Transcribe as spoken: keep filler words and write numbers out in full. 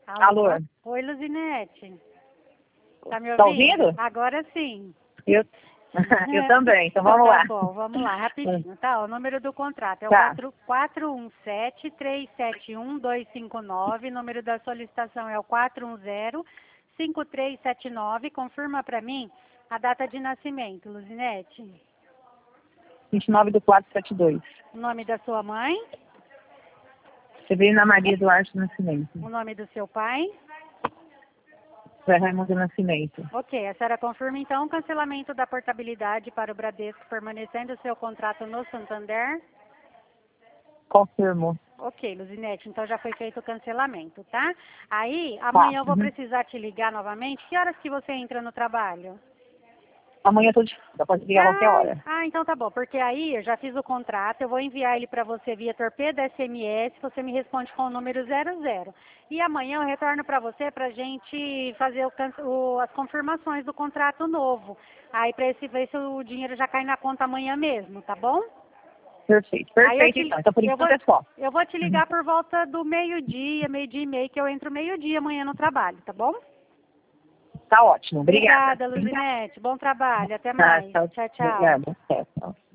Alô? Alô? Oi, Luzinete. Tá me ouvindo? Tá ouvindo? Agora sim. Eu, eu também, então vamos Então tá lá. bom, vamos lá, rapidinho. Tá, o número do contrato é o Tá. quatro um sete, três sete um, dois cinco nove. O número da solicitação é o quatro um zero, cinco três sete nove. Confirma pra mim a data de nascimento, Luzinete. vinte e nove do quatro sete dois. O nome da sua mãe, Severina Maria Duarte Nascimento. o nome do seu pai. Zé Raimundo Nascimento. Ok, a senhora confirma então o cancelamento da portabilidade para o Bradesco, permanecendo o seu contrato no Santander? Confirmo. Ok, Luzinete, então já foi feito o cancelamento, tá? Aí, amanhã eu vou Uhum. precisar te ligar novamente. Que horas que você entra no trabalho? Amanhã eu tô de folga, pode ligar a qualquer Ah, hora. ah, então tá bom, porque aí eu já fiz o contrato, eu vou enviar ele para você via torpedo S M S, você me responde com o número zero zero. E amanhã eu retorno para você para a gente fazer o, can- o- as confirmações do contrato novo. Aí para esse ver se o dinheiro já cai na conta amanhã mesmo, tá bom? Perfeito, Aí eu perfeito te, então. Então por eu vou, enquanto é só. eu vou te ligar por volta do meio-dia, meio-dia e meio, que eu entro meio-dia amanhã no trabalho, tá bom? Tá ótimo, obrigada. Obrigada, Luzinete. Bom trabalho. Até Tá, mais. tchau. Tchau, tchau. Obrigada. Tchau, tchau.